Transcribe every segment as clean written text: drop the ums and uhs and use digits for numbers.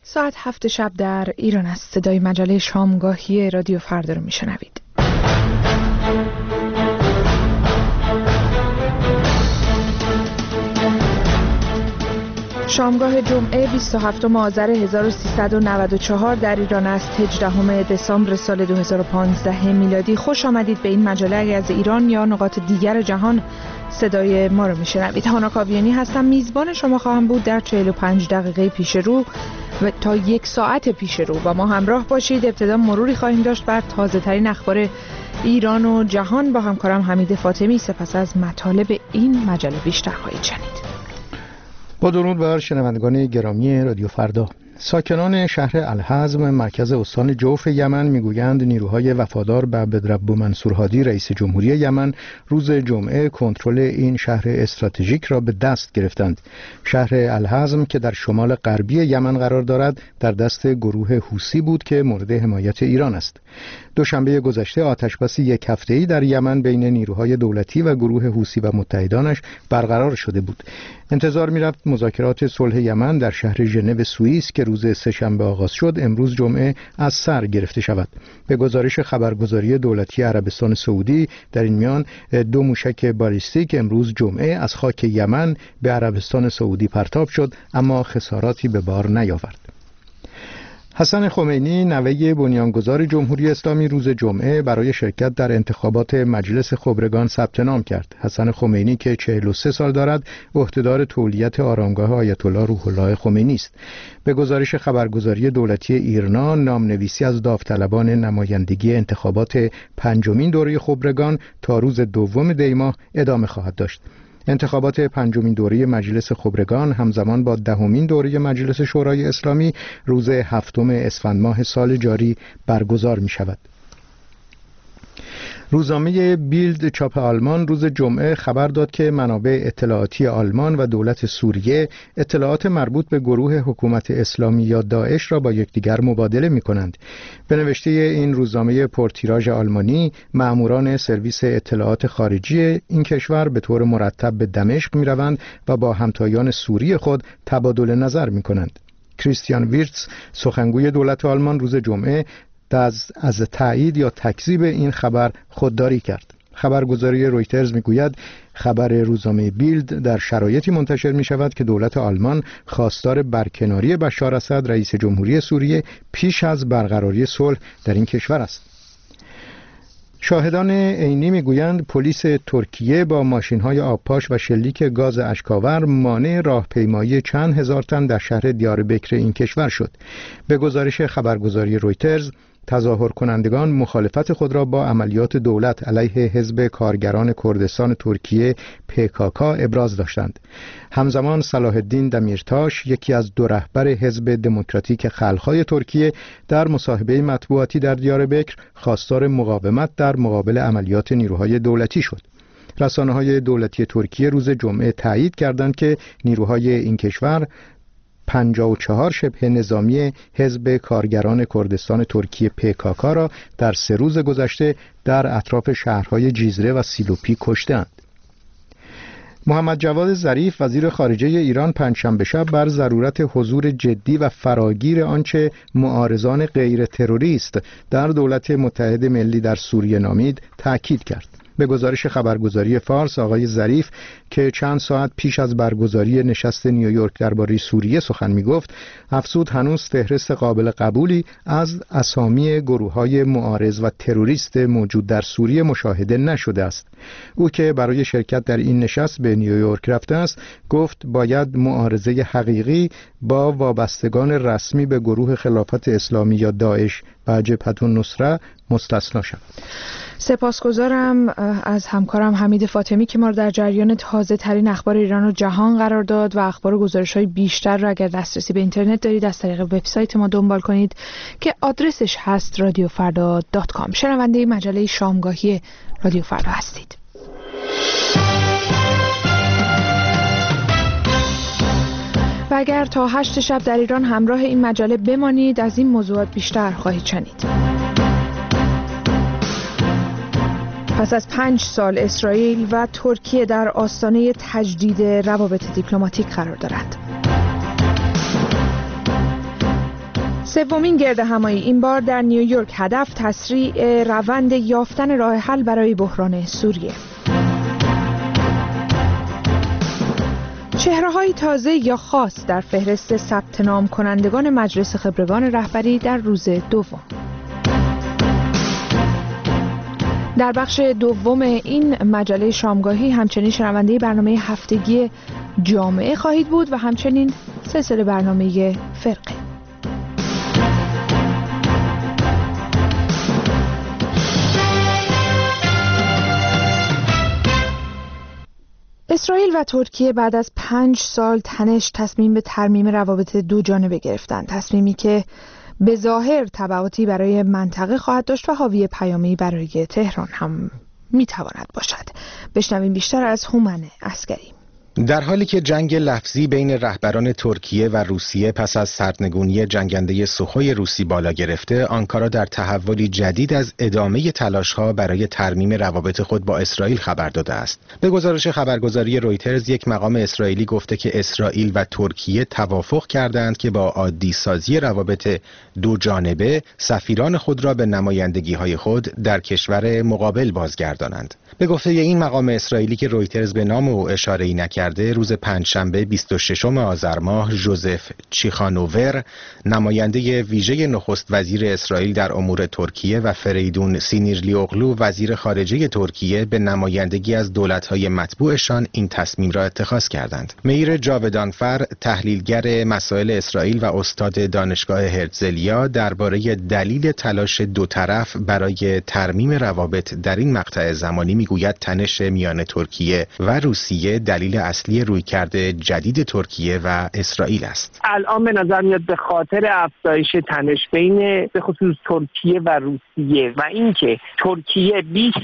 ساعت 7 شب در ایران است. صدای مجله شامگاهی رادیو فردا رو میشنوید. شامگاه جمعه 27 آذر 1394 در ایران است. 18 دسامبر سال 2015 میلادی. خوش آمدید به این مجله. از ایران یا نقاط دیگر جهان صدای ما رو میشنوید. هانا کاویانی هستم، میزبان شما خواهم بود در 45 دقیقه پیش رو و تا 1 ساعت پیش رو با ما همراه باشید. ابتدا مروری خواهیم داشت بر تازه ترین اخبار ایران و جهان با همکارم حمید فاطمی. سپس از مطالب این مجله بیشتر خواهید شنید. با درود بر شنوندگان گرامی رادیو فردا. ساکنان شهر الحزم مرکز استان جوف یمن میگویند نیروهای وفادار به عبدالرب منصور هادی رئیس جمهوری یمن روز جمعه کنترل این شهر استراتژیک را به دست گرفتند. شهر الحزم که در شمال غربی یمن قرار دارد در دست گروه حوثی بود که مورد حمایت ایران است. دوشنبه گذشته آتشبس 1 هفته‌ای در یمن بین نیروهای دولتی و گروه حوثی و متحدانش برقرار شده بود. انتظار می‌رفت مذاکرات صلح یمن در شهر ژنو سوئیس که روز سه‌شنبه آغاز شد امروز جمعه از سر گرفته شود. به گزارش خبرگزاری دولتی عربستان سعودی در این میان 2 موشک بالیستیک امروز جمعه از خاک یمن به عربستان سعودی پرتاب شد اما خساراتی به بار نیاورد. حسن خمینی نوه بنیانگذار جمهوری اسلامی روز جمعه برای شرکت در انتخابات مجلس خبرگان ثبت نام کرد. حسن خمینی که 43 سال دارد عهدهدار تولیت آرامگاه آیت الله روح الله خمینی است. به گزارش خبرگزاری دولتی ایرنا نامنویسی از داوطلبان نمایندگی انتخابات 5مین دوره خبرگان تا روز 2 دی ماه ادامه خواهد داشت. انتخابات 5مین دوره مجلس خبرگان همزمان با 10مین دوره مجلس شورای اسلامی روز 7 اسفند ماه سال جاری برگزار می شود. روزنامه بیلد چاپ آلمان روز جمعه خبر داد که منابع اطلاعاتی آلمان و دولت سوریه اطلاعات مربوط به گروه حکومت اسلامی یا داعش را با یکدیگر مبادله می کنند. به نوشته این روزنامه پرتیراژ آلمانی، مأموران سرویس اطلاعات خارجی این کشور به طور مرتب به دمشق می روند و با همتایان سوری خود تبادل نظر می کنند. کریستیان ویرتس سخنگوی دولت آلمان روز جمعه از تایید یا تکذیب این خبر خودداری کرد. خبرگزاری رویترز میگوید خبر روزنامه بیلد در شرایطی منتشر می شود که دولت آلمان خواستار برکناری بشار اسد رئیس جمهوری سوریه پیش از برقراری صلح در این کشور است. شاهدان عینی میگویند پلیس ترکیه با ماشین‌های آبپاش و شلیک گاز اشک‌آور مانع راهپیمایی چند هزار تن در شهر دیاربکر این کشور شد. به گزارش خبرگزاری رویترز تظاهر کنندگان مخالفت خود را با عملیات دولت علیه حزب کارگران کردستان ترکیه PKK ابراز داشتند. همزمان صلاح الدین دمیرتاش یکی از 2 رهبر حزب دموکراتیک خلق‌های ترکیه در مصاحبه مطبوعاتی در دیاربکر خواستار مقاومت در مقابل عملیات نیروهای دولتی شد. رسانه‌های دولتی ترکیه روز جمعه تایید کردند که نیروهای این کشور 54 شبه نظامی حزب کارگران کردستان ترکیه PKK را در 3 روز گذشته در اطراف شهرهای جیزره و سیلوپی کشتند. محمد جواد ظریف وزیر خارجه ایران پنجشنبه شب بر ضرورت حضور جدی و فراگیر آنچه معارضان غیر تروریست در دولت متحد ملی در سوریه نامید تأکید کرد. به گزارش خبرگزاری فارس آقای ظریف که چند ساعت پیش از برگزاری نشست نیویورک درباره سوریه سخن می‌گفت افزود هنوز فهرست قابل قبولی از اسامی گروه‌های معارض و تروریست موجود در سوریه مشاهده نشده است. او که برای شرکت در این نشست به نیویورک رفته است گفت باید معارضه حقیقی با وابستگان رسمی به گروه خلافت اسلامی یا داعش و جبهة النصره مستثنا شود. سپاسگزارم از همکارم حمید فاطمی که ما رو در جریان تازه ترین اخبار ایران و جهان قرار داد و اخبار و گزارش‌های بیشتر را اگر دسترسی به اینترنت دارید از طریق وبسایت ما دنبال کنید که آدرسش هست radiofarda.com. شنونده مجله شامگاهی رادیو فردا هستید. و اگر تا 8 شب در ایران همراه این مجله بمانید از این موضوعات بیشتر خواهید شنید. پس از 5 سال اسرائیل و ترکیه در آستانه تجدید روابط دیپلماتیک قرار دارند. سومین گردهمایی این بار در نیویورک، هدف تسریع روند یافتن راه حل برای بحران سوریه. چهره‌های تازه یا خاص در فهرست ثبت نام کنندگان مجلس خبرگان رهبری در روز دوم. در بخش دوم این مجله شامگاهی همچنین شنونده برنامه هفتگی جامعه خواهید بود و همچنین سلسله برنامه فرقه. اسرائیل و ترکیه بعد از 5 سال تنش تصمیم به ترمیم روابط دو جانبه گرفتند، تصمیمی که به ظاهر تبعاتی برای منطقه خواهد داشت و حاوی پیامی برای تهران هم میتواند باشد. بشنویم بیشتر از هومن عسگری. در حالی که جنگ لفظی بین رهبران ترکیه و روسیه پس از سرنگونی جنگنده سوخوی روسی بالا گرفته، آنکارا در تحولی جدید از ادامه تلاش‌ها برای ترمیم روابط خود با اسرائیل خبر داده است. به گزارش خبرگزاری رویترز، یک مقام اسرائیلی گفته که اسرائیل و ترکیه توافق کردند که با عادی سازی روابط دو جانبه سفیران خود را به نمایندگی‌های خود در کشور مقابل بازگردانند. به گفته این مقام اسرائیلی که رویترز به نام او اشاره‌ای نکرده، روز پنجشنبه 26 آذر ماه ژوزف چیخانوور، نماینده ویژه نخست وزیر اسرائیل در امور ترکیه، و فریدون سینیرلیوغلو وزیر خارجه ترکیه به نمایندگی از دولت‌های متبوعشان این تصمیم را اتخاذ کردند. میر جاودانفر، تحلیلگر مسائل اسرائیل و استاد دانشگاه هرتزلیا، درباره دلیل تلاش دو طرف برای ترمیم روابط در این مقطع زمانی میگوید تنش میان ترکیه و روسیه دلیل اصلی رویکرد جدید ترکیه و اسرائیل است. الان به نظر میاد به خاطر افزایش تنش بین به خصوص ترکیه و روسیه و اینکه ترکیه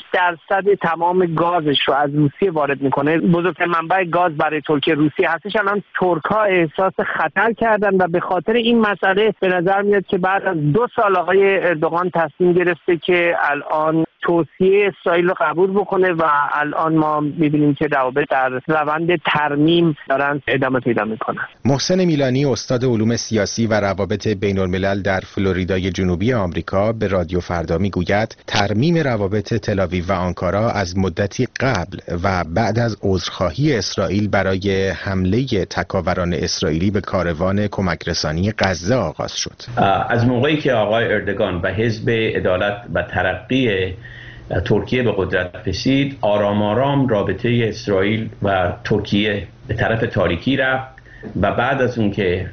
20% تمام گازش رو از روسیه وارد میکنه، بزرگترین منبع گاز برای ترکیه روسیه هستش، الان ترک‌ها احساس خطر کردن و به خاطر این مسئله به نظر میاد که بعد از 2 سال آقای اردوغان تصمیم گرفته که الان توصیه اسرائیل رو قبول بکنه و الان ما می‌بینیم که روابط در روند ترمیم دارن ادامه پیدا میکنن. محسن میلانی، استاد علوم سیاسی و روابط بین‌الملل در فلوریدای جنوبی آمریکا، به رادیو فردا میگوید ترمیم روابط تل‌آویو و آنکارا از مدتی قبل و بعد از عذرخواهی اسرائیل برای حمله تکاوران اسرائیلی به کاروان کمک‌رسانی غزه آغاز شد. از موقعی که آقای اردوغان و حزب عدالت و ترقی ترکیه به قدرت رسید، آرام آرام رابطه اسرائیل و ترکیه به طرف تاریکی رفت و بعد از اون که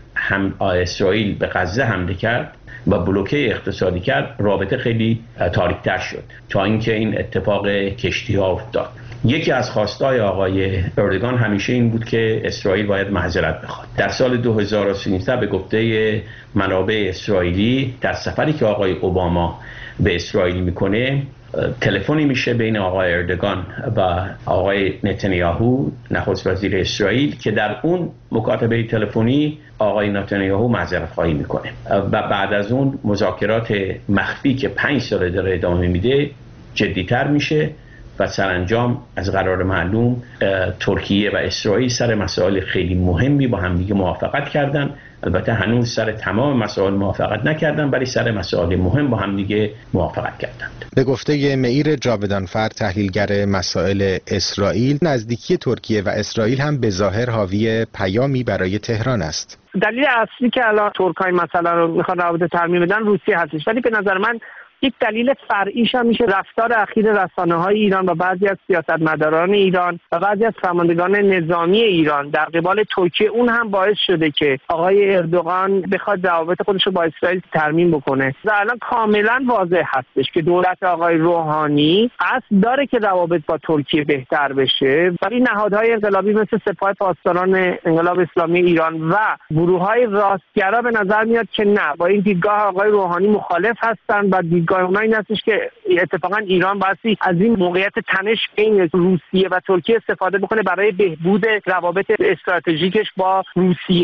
اسرائیل به غزه حمله کرد و بلوکه اقتصادی کرد، رابطه خیلی تاریک‌تر شد تا اینکه این اتفاق کشتی‌ها افتاد. یکی از خواستای آقای اردوغان همیشه این بود که اسرائیل باید معذرت بخواد. در سال 2013 به گفته منابع اسرائیلی، در سفری که آقای اوباما به اسرائیل میکنه، تلفنی میشه بین آقای اردوغان و آقای نتانیاهو نخست وزیر اسرائیل که در اون مکاتبه تلفنی آقای نتانیاهو معذرت خواهی میکنه و بعد از اون مذاکرات مخفی که 5 سال داره ادامه میده جدی‌تر میشه و سرانجام از قرار معلوم ترکیه و اسرائیل سر مسائل خیلی مهمی با همدیگه موافقت کردن. البته هنوز سر تمام مسائل موافقت نکردن، ولی سر مسائل مهم با همدیگه موافقت کردند. به گفته میر جاودانفر، تحلیلگر مسائل اسرائیل، نزدیکی ترکیه و اسرائیل هم به ظاهر حاوی پیامی برای تهران است. دلیل اصلی که الان ترک‌های مثلا رو میخوان روابط ترمیم بدن روسیه هستش، ولی به نظر من یک دلیل فرعیش هم میشه رفتار اخیر رسانه‌های ایران و بعضی از سیاستمداران ایران و بعضی از فرماندگان نظامی ایران در قبال ترکیه. اون هم باعث شده که آقای اردوغان بخواد روابط خودش رو با اسرائیل ترمیم بکنه. و الان کاملا واضح هستش که دولت آقای روحانی قصد داره که روابط با ترکیه بهتر بشه، ولی نهادهای انقلابی مثل سپاه پاسداران انقلاب اسلامی ایران و گروه‌های راستگرا به نظر میاد که نه، با این دیدگاه آقای روحانی مخالف هستن و دیدگاه اونها این هستش که اتفاقا ایران باید از این موقعیت تنش بین روسیه و ترکیه استفاده بکنه برای بهبود روابط استراتژیکش با روسیه.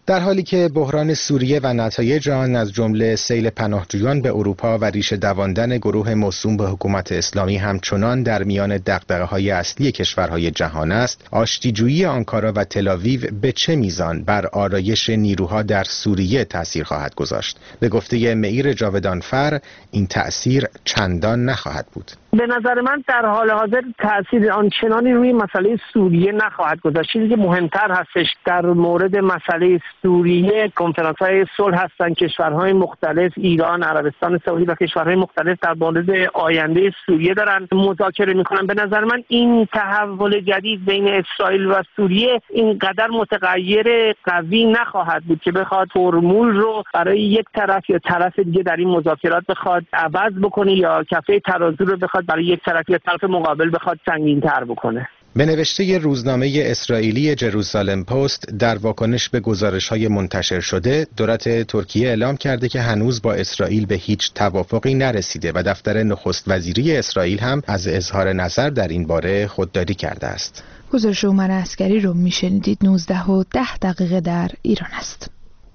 در حالی که بحران سوریه و نتایج آن از جمله سیل پناهجویان به اروپا و ریشه دواندن گروه موسوم به حکومت اسلامی همچنان در میان دغدغه‌های اصلی کشورهای جهان است، آشتیجویی آنکارا و تل‌آویو به چه میزان بر آرایش نیروها در سوریه تأثیر خواهد گذاشت؟ به گفته معیر جاودانفر این تأثیر چندان نخواهد بود. به نظر من در حال حاضر تأثیر آنچنانی روی مسئله سوریه نخواهد گذاشت. چیزی که مهمتر هستش در مورد مسئله سوریه کنفرانس‌های صلح هستند. کشورهای مختلف، ایران، عربستان سعودی و کشورهای مختلف در مورد آینده سوریه دارن مذاکره میکنن. به نظر من این تحول جدید بین اسرائیل و سوریه اینقدر متغیر قوی نخواهد بود که بخواد فرمول رو برای یک طرف یا طرف دیگه در این مذاکرات بخواد عوض بکنه یا کفه ترازو رو بخواد برای یک طرف یا طرف مقابل بخواد سنگین‌تر بکنه. به نوشته روزنامه اسرائیلی جروزالم پست در واکنش به گزارش‌های منتشر شده، دولت ترکیه اعلام کرده که هنوز با اسرائیل به هیچ توافقی نرسیده و دفتر نخست وزیری اسرائیل هم از اظهار نظر در این باره خودداری کرده است. گزارش اومن عسکری رو میشنیدید. 19:10 در ایران است.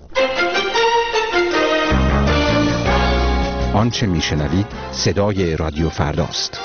آنچه میشنوید صدای رادیو فرداست.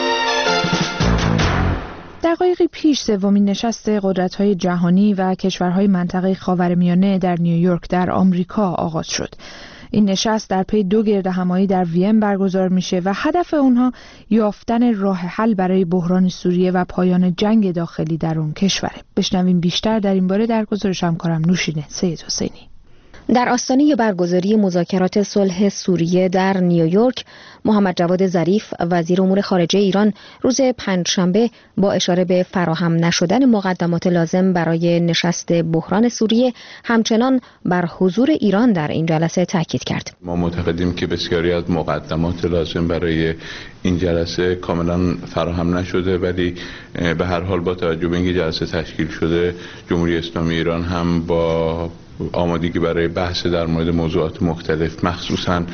دقایقی پیش سومین نشست قدرت‌های جهانی و کشورهای منطقه خاورمیانه در نیویورک در آمریکا آغاز شد. این نشست در پی 2 گردهمایی در وین برگزار میشه و هدف اونها یافتن راه حل برای بحران سوریه و پایان جنگ داخلی در اون کشوره. بشنویم بیشتر در این باره در گزارش همکارم نوشین سید حسینی. در آستانه برگزاری مذاکرات صلح سوریه در نیویورک، محمد جواد ظریف وزیر امور خارجه ایران روز پنجشنبه با اشاره به فراهم نشدن مقدمات لازم برای نشست بحران سوریه همچنان بر حضور ایران در این جلسه تاکید کرد. ما معتقدیم که بسیاری از مقدمات لازم برای این جلسه کاملا فراهم نشده، ولی به هر حال با توجه به اینکه جلسه تشکیل شده، جمهوری اسلامی ایران هم با آمادگی برای بحث در مورد موضوعات مختلف، مخصوصاً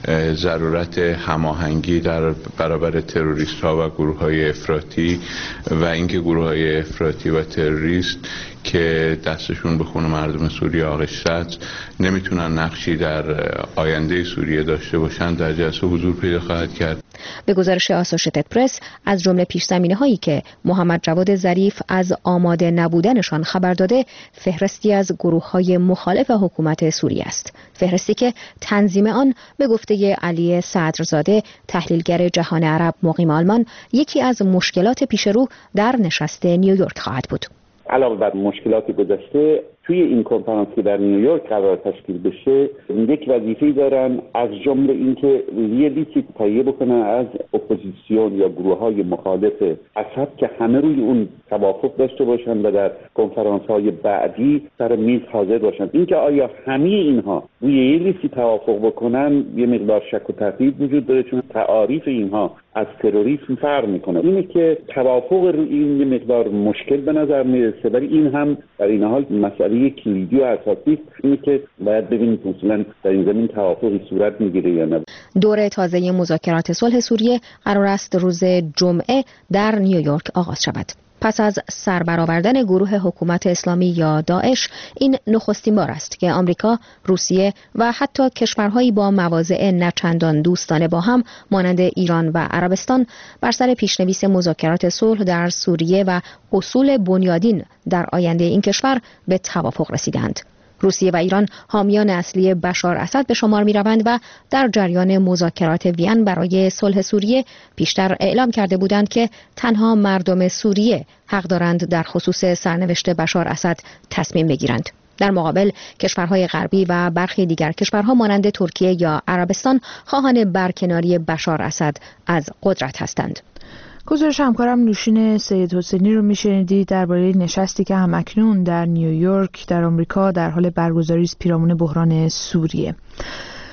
ضرورت هماهنگی در برابر تروریست‌ها و گروه‌های افراطی و اینکه گروه‌های افراطی و تروریست که دستشون به خون مردم سوریه آغشته است نمیتونن نقشی در آینده سوریه داشته باشند، در جلسه حضور پیدا خواهد کرد. به گزارش آسوشیتد پرس، از جمله پیش‌زمینه‌هایی که محمد جواد ظریف از آماده نبودنشان خبر داده، فهرستی از گروه‌های مخالف حکومت سوریه است. فهرستی که تنظیم آن به گفته علی صدرزاده، تحلیلگر جهان عرب مقیم آلمان، یکی از مشکلات پیشرو در نشست نیویورک خواهد بود. علاوه بر مشکلات گذشته، توی این کنفرانس که در نیویورک قرار تشکیل بشه، یک وظیفه‌ای دارن، از جمله اینکه یه لیستی تهیه بکنن از اپوزیسیون یا گروه‌های مخالف اسد که همه روی اون توافق داشته باشن و در کنفرانس‌های بعدی سر میز حاضر باشن. اینکه آیا همه اینها روی یه لیستی توافق بکنن، یه مقدار شک و تردید وجود داره، چون تعاریف اینها از تروریسم فرق میکنه. اینه که توافق روی این یه مقدار مشکل به نظر میرسه، ولی این هم در این حال مسئله کلیدی و اساسی است، اینه که باید ببینیم مثلا در این زمین توافقی صورت میگیره یا نه. دوره تازه مذاکرات صلح سوریه قرار است روز جمعه در نیویورک آغاز شود. پس از سربرآوردن گروه حکومت اسلامی یا داعش، این نخستین بار است که آمریکا، روسیه و حتی کشورهایی با مواضع نچندان دوستانه با هم مانند ایران و عربستان بر سر پیشنویس مذاکرات صلح در سوریه و اصول بنیادین در آینده این کشور به توافق رسیدند. روسیه و ایران حامیان اصلی بشار اسد به شمار می روند و در جریان مذاکرات وین برای صلح سوریه پیشتر اعلام کرده بودند که تنها مردم سوریه حق دارند در خصوص سرنوشت بشار اسد تصمیم بگیرند. در مقابل کشورهای غربی و برخی دیگر کشورها مانند ترکیه یا عربستان خواهان برکناری بشار اسد از قدرت هستند. گزارش همکارم نوشین سید حسینی رو میشنیدید درباره نشستی که همکنون در نیویورک در آمریکا در حال برگزاری است پیرامون بحران سوریه.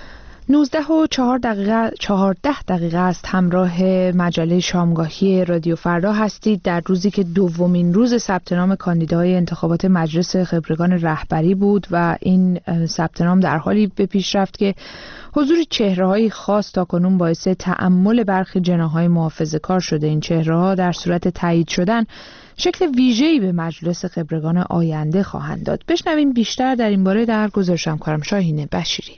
19:14 است. همراه مجله شامگاهی رادیو فردا هستید در روزی که دومین روز ثبت نام کاندیداهای انتخابات مجلس خبرگان رهبری بود و این ثبت نام در حالی به پیش رفت که حضور چهره‌های خاص تاکنون باعث تأمل برخی جناح‌های محافظه‌کار شده. این چهره‌ها در صورت تایید شدن شکل ویژه‌ای به مجلس خبرگان آینده خواهند داد. بشنویم بیشتر در این باره در گزارش همکارم شاهین بشیری.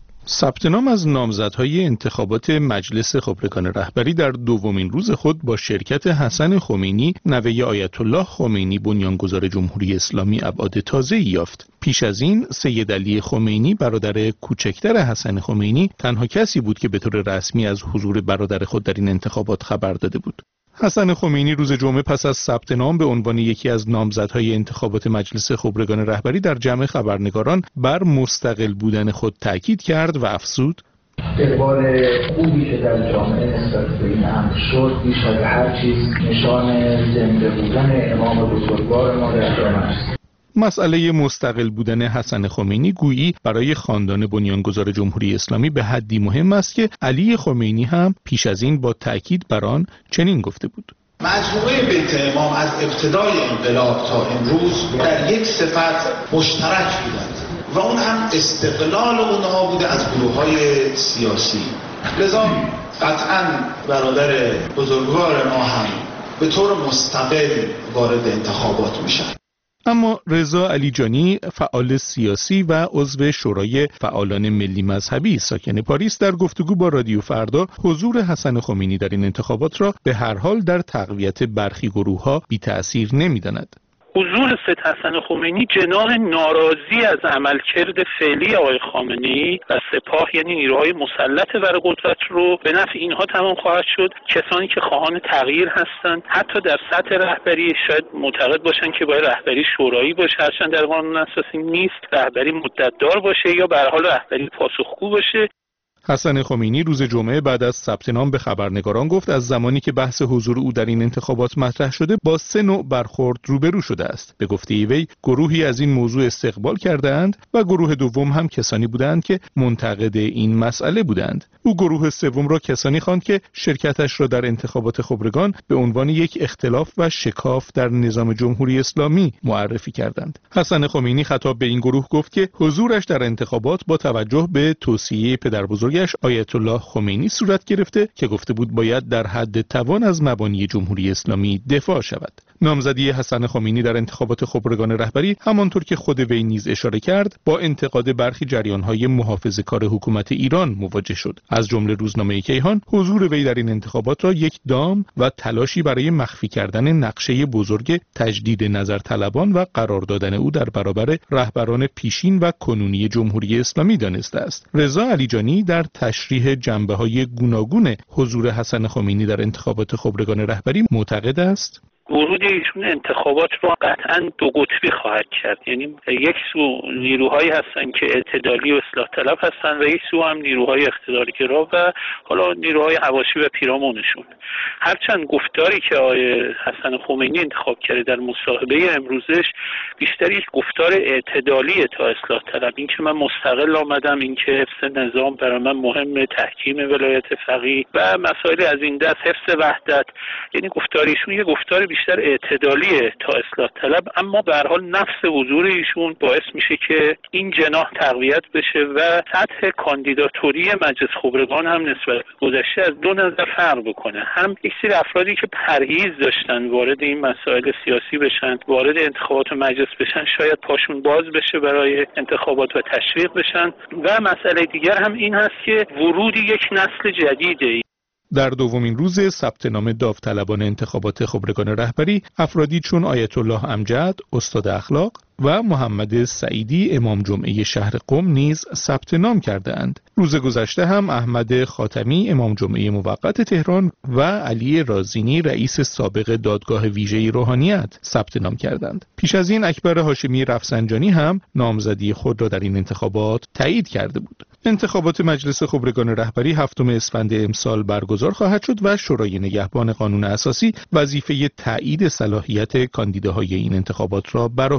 ثبت نام از نامزدهای انتخابات مجلس خبرگان رهبری در دومین روز خود با شرکت حسن خمینی نوه آیت الله خمینی بنیانگذار جمهوری اسلامی ابعاد تازه‌ای یافت. پیش از این سید علی خمینی برادر کوچکتر حسن خمینی تنها کسی بود که به طور رسمی از حضور برادر خود در این انتخابات خبر داده بود. حسن خمینی روز جمعه پس از ثبت نام به عنوان یکی از نامزدهای انتخابات مجلس خبرگان رهبری در جمع خبرنگاران بر مستقل بودن خود تاکید کرد و افزود: اقبال خوبی که در جامعه نسبت به این امر شد بیش از هر چیز نشان زنده بودن امام بزرگوار ما در جامعه است. مسئله مستقل بودن حسن خمینی گویی برای خاندان بنیانگذار جمهوری اسلامی به حدی مهم است که علی خمینی هم پیش از این با تأکید بر آن چنین گفته بود: مجموعه بیت امام از ابتدای انقلاب تا امروز در یک صفت مشترک بودند و اون هم استقلال اونها بوده از گروه‌های سیاسی. لذا قطعاً برادر بزرگوار ما هم به طور مستقل وارد انتخابات میشن. اما رضا علیجانی فعال سیاسی و عضو شورای فعالان ملی مذهبی ساکن پاریس در گفتگو با رادیو فردا حضور حسن خمینی در این انتخابات را به هر حال در تقویت برخی گروه‌ها بی‌تأثیر نمی‌داند. حضور سید حسن خمینی جناح ناراضی از عملکرد فعلی آقای خامنه‌ای و سپاه، یعنی نیروهای مسلط بر قدرت رو به نفع اینها تمام خواهد شد. کسانی که خواهان تغییر هستند حتی در سطح رهبری شاید معتقد باشند که باید رهبری شورایی باشه، هرچند در قانون اساسی نیست، رهبری مدت‌دار باشه یا به هر حال رهبری پاسخگو باشه. حسن خمینی روز جمعه بعد از ثبت نام به خبرنگاران گفت از زمانی که بحث حضور او در این انتخابات مطرح شده با 3 نوع برخورد روبرو شده است. به گفته وی گروهی از این موضوع استقبال کرده‌اند و گروه دوم هم کسانی بودند که منتقد این مسئله بودند. او گروه سوم را کسانی خواند که شرکتش را در انتخابات خبرگان به عنوان یک اختلاف و شکاف در نظام جمهوری اسلامی معرفی کردند. حسن خمینی خطاب به این گروه گفت که حضورش در انتخابات با توجه به توصیه پدربزرگ آیت الله خمینی صورت گرفته که گفته بود باید در حد توان از مبانی جمهوری اسلامی دفاع شود. نامزدی حسن خمینی در انتخابات خبرگان رهبری همانطور که خود وی نیز اشاره کرد با انتقاد برخی جریان‌های محافظه‌کار حکومت ایران مواجه شد. از جمله روزنامه کیهان حضور وی در این انتخابات را یک دام و تلاشی برای مخفی کردن نقشه بزرگ تجدید نظر طلبان و قرار دادن او در برابر رهبران پیشین و کنونی جمهوری اسلامی دانسته است. رضا علیجانی در تشریح جنبه‌های گوناگون حضور حسن خمینی در انتخابات خبرگان رهبری معتقد است ورود ایشون انتخابات رو قطعاً دو قطبی خواهد کرد. یعنی یک سو نیروهایی هستن که اعتدالی و اصلاح طلب هستن و یک سو هم نیروهای اقتدارگرا و حالا نیروهای حواشی و پیرامونشون. هرچند گفتاری که آقای حسن خمینی انتخاب کرده در مصاحبه امروزش بیشتر یک گفتار اعتدالی تا اصلاح طلب، این که من مستقل آمدم، این که حفظ نظام برای من مهمه، تحکیم ولایت فقیه و مسائل از این دست، حفظ وحدت، یعنی گفتاریشون یه گفتار بیشتر اعتدالیه تا اصلاح طلب. اما به هر حال نفس حضور ایشون باعث میشه که این جناح تقویت بشه و سطح کاندیداتوری مجلس خبرگان هم نسبت به گذشته از دو نظر فرق بکنه. هم یک سری افرادی که پرهیز داشتن وارد این مسائل سیاسی بشن، وارد انتخابات مجلس بشن، شاید پاشون باز بشه برای انتخابات و تشویق بشن. و مسئله دیگر هم این هست که ورود یک نسل جدیده. در دومین روز ثبت نام داوطلبان انتخابات خبرگان رهبری افرادی چون آیت الله امجد استاد اخلاق و محمد سعیدی امام جمعه شهر قم نیز ثبت نام کرده‌اند. روز گذشته هم احمد خاتمی امام جمعه موقت تهران و علی رازینی رئیس سابق دادگاه ویژه روحانیت ثبت نام کردند. پیش از این اکبر هاشمی رفسنجانی هم نامزدی خود را در این انتخابات تایید کرده بود. انتخابات مجلس خبرگان رهبری 7 اسفند امسال برگزار خواهد شد و شورای نگهبان قانون اساسی وظیفه تایید صلاحیت کاندیداهای این انتخابات را بر عهده دارد.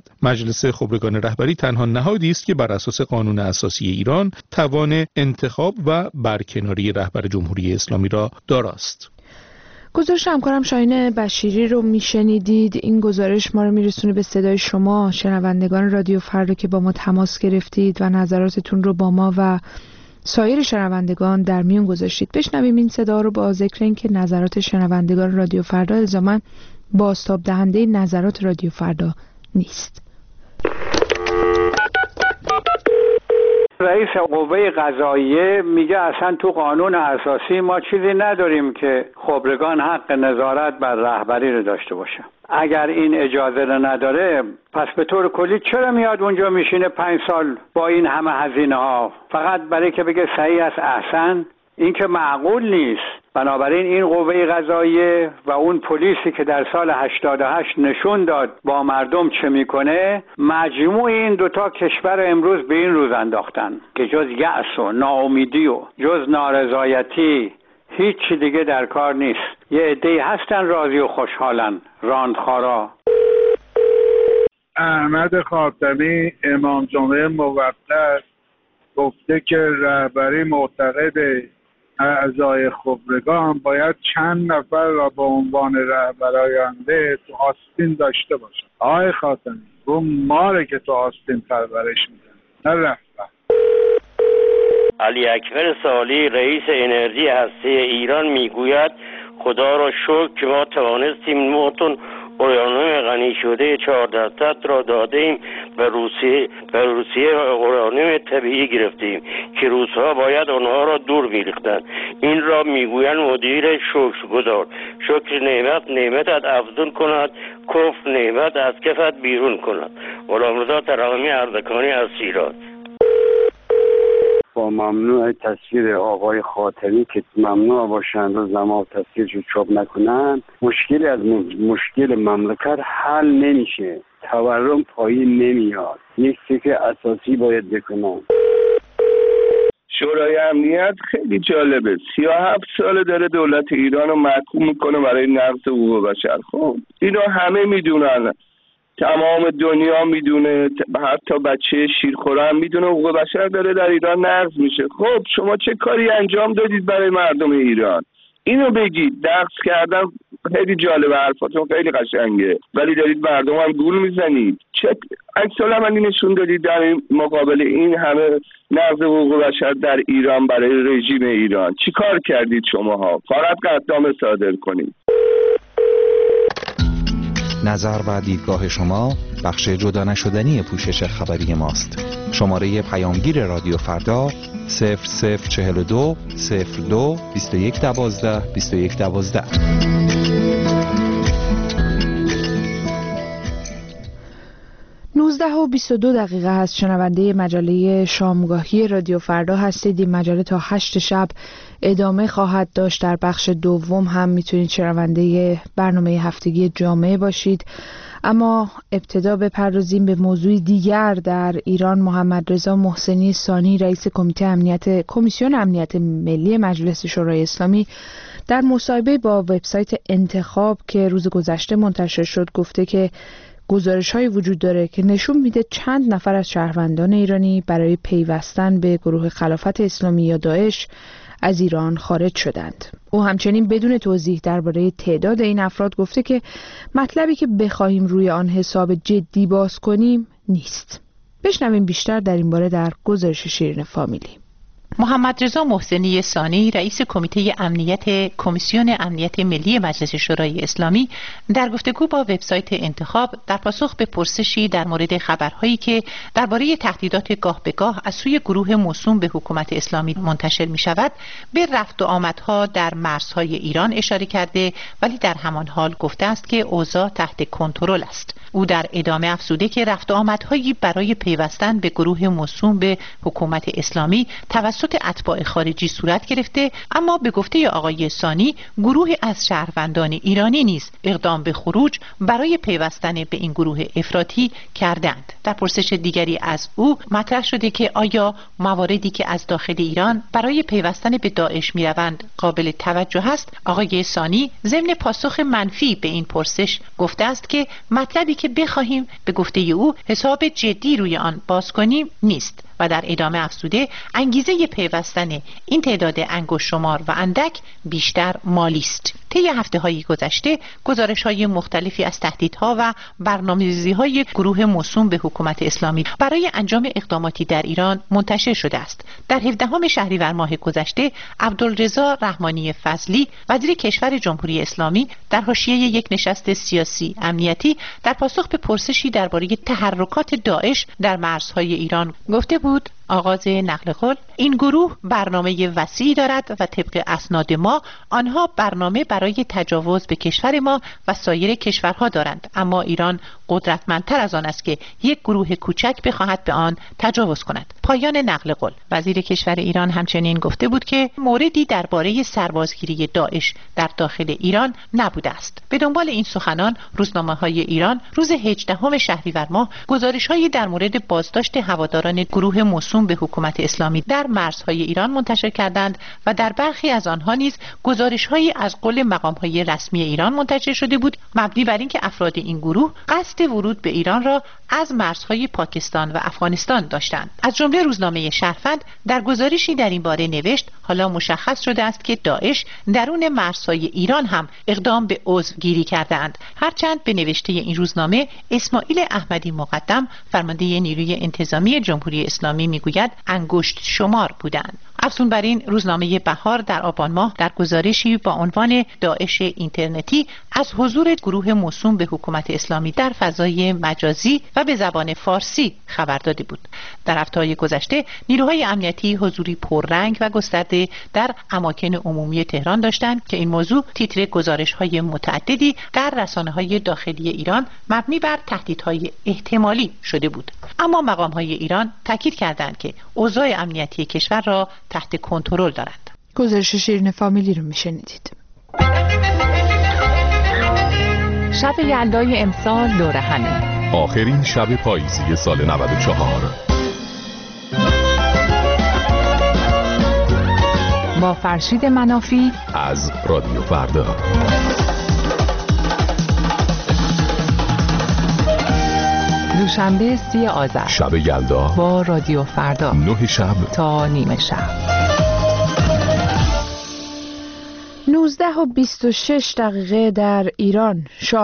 مجلس خبرگان رهبری تنها نهادی است که بر اساس قانون اساسی ایران توان انتخاب و برکناری رهبر جمهوری اسلامی را داراست. گزارش همکارم شاهین بشیری رو میشنیدید. این گزارش ما رو میرسونه به صدای شما شنوندگان رادیو فردا که با ما تماس گرفتید و نظراتتون رو با ما و سایر شنوندگان در میون گذاشتید. بشنویم این صدا رو با ذکر اینکه نظرات شنوندگان رادیو فردا الزاما بازتاب دهنده نظرات رادیو فردا نیست. رئیس قوه قضاییه میگه اصلا تو قانون اساسی ما چیزی نداریم که خبرگان حق نظارت بر رهبری رو داشته باشه. اگر این اجازه رو نداره پس به طور کلی چرا میاد اونجا میشینه 5 سال با این همه هزینه ها فقط برای که بگه صحیح است احسن؟ این که معقول نیست. بنابراین این قوه قضاییه و اون پلیسی که در سال 88 نشون داد با مردم چه میکنه، مجموع این دوتا کشور امروز به این روز انداختن که جز یأس و ناامیدی و جز نارضایتی هیچی دیگه در کار نیست. یه عده‌ای هستن راضی و خوشحالن، راندخارا. احمد خاتمی امام جمعه موقت گفته که رهبری معتقده اعضای خبرگان باید چند نفر را به عنوان رهبر آینده تو آستین داشته باشن. آقای خاتمی رو ماره که تو آستین پرورش میدن، نه رهبر. علی اکبر صالح رئیس انرژی هسته ایران میگوید خدا را شکر که ما توانستیم نوتون اورانیوم غنی شده 4% را دادیم به روسیه اورانیوم طبیعی گرفتیم که روس‌ها باید آنها را دور می‌ریختند. این را میگویند مدیر شکرگزار. شکر نعمتت افزون کند، کفر نعمت از کفت بیرون کند. غلامرضا ترحمی اردکانی از شیراز. با ممنوع تصویر آقای خاتمی که ممنوع باشند و زمان تصویرشو چاپ نکنند، مشکلی از مشکل مملکت حل نمیشه، تورم پایین نمیاد. یک فکر اساسی باید بکنن. شورای امنیت خیلی جالبه، 37 ساله داره دولت ایران رو محکوم میکنه برای نقض حقوق بشر. خب اینو همه میدونن، تمام دنیا میدونه، حتی بچه شیرخوره هم میدونه حقوق بشر داره در ایران نقض میشه. خب شما چه کاری انجام دادید برای مردم ایران؟ اینو بگید. نقض کردن خیلی جالبه، حرفاتون خیلی قشنگه، ولی دارید مردم هم گول میزنید. چه عکس‌العملی نشون دادید در مقابل این همه نقض حقوق بشر در ایران برای رژیم ایران؟ چی کار کردید شماها؟ فقط قطعنامه صادر کنید. نظر و دیدگاه شما بخش جدا نشدنی پوشش خبری ماست. شماره پیامگیر رادیو فردا 0042 02 2112 2112. 19:22 هست. شنونده مجله شامگاهی رادیو فردا هستید. این مجله تا 8 شب ادامه خواهد داشت. در بخش دوم هم میتونید شنونده برنامه هفتگی جامعه باشید. اما ابتدا بپردازیم به موضوع دیگر. در ایران محمدرضا محسنی ثانی رئیس کمیسیون امنیت ملی مجلس شورای اسلامی در مصاحبه با وبسایت انتخاب که روز گذشته منتشر شد گفته که گزارش‌هایی وجود داره که نشون میده چند نفر از شهروندان ایرانی برای پیوستن به گروه خلافت اسلامی یا داعش از ایران خارج شدند. او همچنین بدون توضیح درباره تعداد این افراد گفته که مطلبی که بخواهیم روی آن حساب جدی باز کنیم نیست. بشنویم بیشتر در این باره در گزارش شیرین فامیلی. محمدرضا محسنی ثانی رئیس کمیسیون امنیت ملی مجلس شورای اسلامی در گفتگو با وبسایت انتخاب در پاسخ به پرسشی در مورد خبرهایی که درباره تهدیدات گاه به گاه از سوی گروه موسوم به حکومت اسلامی منتشر می شود به رفت و آمدها در مرزهای ایران اشاره کرده، ولی در همان حال گفته است که اوضاع تحت کنترل است. او در ادامه افزوده که رفت و آمدهایی برای پیوستن به گروه موسوم به حکومت اسلامی توسط توسط اتباع خارجی صورت گرفته، اما به گفته آقای ثانی گروهی از شهروندان ایرانی نیز اقدام به خروج برای پیوستن به این گروه افراطی کردند. در پرسش دیگری از او مطرح شده که آیا مواردی که از داخل ایران برای پیوستن به داعش میروند قابل توجه است؟ آقای ثانی ضمن پاسخ منفی به این پرسش گفته است که مطلبی که بخواهیم به گفته او حساب جدی روی آن باز کنیم نیست و در ادامه افزوده انگیزه پیوستن این تعداد انگشت شمار و اندک بیشتر مالی است. طی هفته‌های گذشته گزارش‌های مختلفی از تهدیدها و برنامه‌ریزی‌های گروه موسوم به حکومت اسلامی برای انجام اقداماتی در ایران منتشر شده است. در 17 شهریور ماه گذشته عبدالرضا رحمانی فضلی وزیر کشور جمهوری اسلامی در حاشیه یک نشست سیاسی امنیتی در پاسخ به پرسشی درباره تحرکات داعش در مرزهای ایران گفته بود: آغاز نقل قول، این گروه برنامه وسیعی دارد و طبق اسناد ما آنها برنامه برای تجاوز به کشور ما و سایر کشورها دارند، اما ایران قدرتمندتر از آن است که یک گروه کوچک بخواهد به آن تجاوز کند. پایان نقل قول. وزیر کشور ایران همچنین گفته بود که موردی درباره سربازگیری داعش در داخل ایران نبوده است. به دنبال این سخنان روزنامه‌های ایران روز 18 شهریور ماه گزارش‌هایی در مورد بازداشت هواداران گروه موسوم به حکومت اسلامی در مرزهای ایران منتشر کردند و در برخی از آنها نیز گزارش‌هایی از قول مقام‌های رسمی ایران منتشر شده بود مبنی بر اینکه افراد این گروه قصد ورود به ایران را از مرزهای پاکستان و افغانستان داشتند. از جمله روزنامه شهروند در گزارشی در این باره نوشت: حالا مشخص شده است که داعش درون مرزهای ایران هم اقدام به عضوگیری کردند. هرچند به نوشته این روزنامه اسماعیل احمدی مقدم فرمانده نیروی انتظامی جمهوری اسلامی میگوید انگشت شمار بودند. افزون بر این روزنامه بهار در آبان ماه در گزارشی با عنوان داعش اینترنتی از حضور گروه موسوم به حکومت اسلامی در فضای مجازی و به زبان فارسی خبر داده بود. در هفته‌های گذشته نیروهای امنیتی حضوری پررنگ و گسترده در اماکن عمومی تهران داشتند که این موضوع تیتر گزارش‌های متعددی در رسانه‌های داخلی ایران مبنی بر تهدیدهای احتمالی شده بود. اما مقام‌های ایران تاکید کردند که اوضاع امنیتی کشور را تحت کنترل دارند. گزارش شیرین فامیلی رو میشنیدید. شب یلدای امسال دور همین، آخرین شب پاییزی سال 94. با فرشید منافی از رادیو فردا. دوشنبه 30 آذر، شب یلدا با رادیو فردا، 9 شب تا نیمه شب. 19:26 در ایران،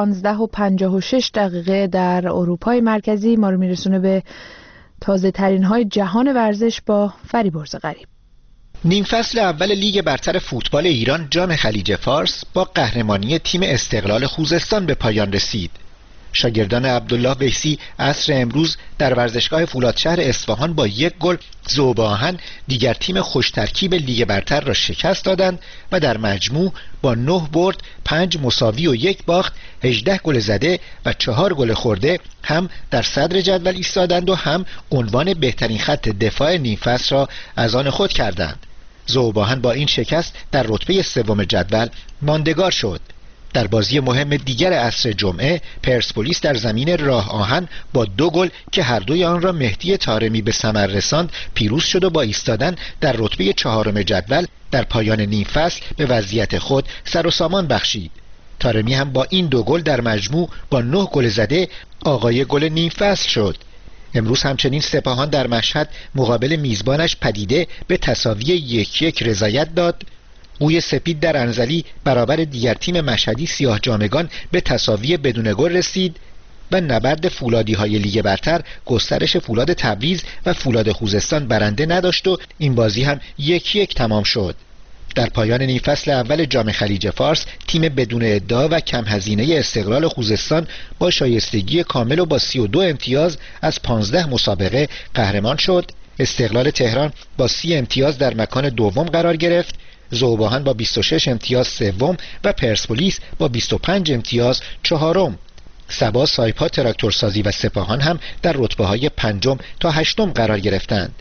16:56 در اروپای مرکزی. ما رو میرسونه به تازه ترین های جهان ورزش با فریبرز غریب. نیم فصل اول لیگ برتر فوتبال ایران جام خلیج فارس با قهرمانی تیم استقلال خوزستان به پایان رسید. شاگردان عبدالله ویسی عصر امروز در ورزشگاه فولادشهر اصفهان با 1 گل ذوب آهن دیگر تیم خوش ترکیب لیگ برتر را شکست دادند و در مجموع با 9 برد، 5 مساوی و 1 باخت، 18 گل زده و 4 گل خورده هم در صدر جدول ایستادند و هم عنوان بهترین خط دفاع نیم فصل را از آن خود کردند. ذوب آهن با این شکست در رتبه 3 جدول ماندگار شد. در بازی مهم دیگر عصر جمعه پرسپولیس در زمین راه آهن با 2 گل که هر دوی آن را مهدی طارمی به ثمر رساند پیروز شد و با ایستادن در رتبه 4 جدول در پایان نیم فصل به وضعیت خود سر و سامان بخشید. طارمی هم با این 2 گل در مجموع با 9 گل زده آقای گل نیم فصل شد. امروز همچنین سپاهان در مشهد مقابل میزبانش پدیده به تساوی 1-1 رضایت داد. قوی سپید در انزلی برابر دیگر تیم مشهدی سیاه جامگان به تساوی بدون گل رسید و نبرد فولادی های لیگ برتر گسترش فولاد تبریز و فولاد خوزستان برنده نداشت و این بازی هم 1-1 تمام شد. در پایان نیم فصل اول جام خلیج فارس تیم بدون ادعا و کم هزینه استقلال خوزستان با شایستگی کامل و با 32 امتیاز از 15 مسابقه قهرمان شد. استقلال تهران با 30 امتیاز در مکان دوم قرار گرفت. ذوب آهن با 26 امتیاز سوم و پرسپولیس با 25 امتیاز چهارم. سبا، سایپا، تراکتورسازی و سپاهان هم در رتبه های 5 تا 8 قرار گرفتند.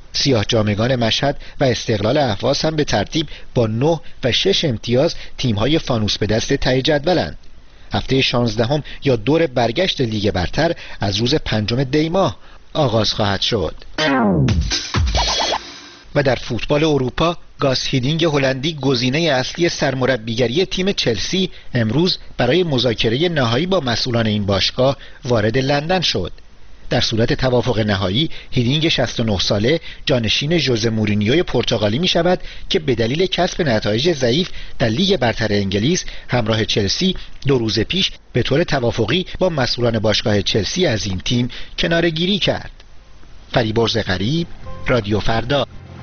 سیاه جامگان مشهد و استقلال اهواز هم به ترتیب با 9 و 6 امتیاز تیم‌های فانوس به دست ته جدولند. هفته 16 یا دور برگشت لیگ برتر از روز 5 دی ماه آغاز خواهد شد. و در فوتبال اروپا گاس هیدینگ هلندی گزینه اصلی سرمربیگری تیم چلسی امروز برای مذاکره نهایی با مسئولان این باشگاه وارد لندن شد. در صورت توافق نهایی هیدینگ 69 ساله جانشین ژوزه مورینیو پرتغالی می شود که به دلیل کسب نتایج ضعیف در لیگ برتر انگلیس همراه چلسی 2 روز پیش به طور توافقی با مسئولان باشگاه چلسی از این تیم کناره‌گیری کرد. فریبرز غریب، رادیو فردا.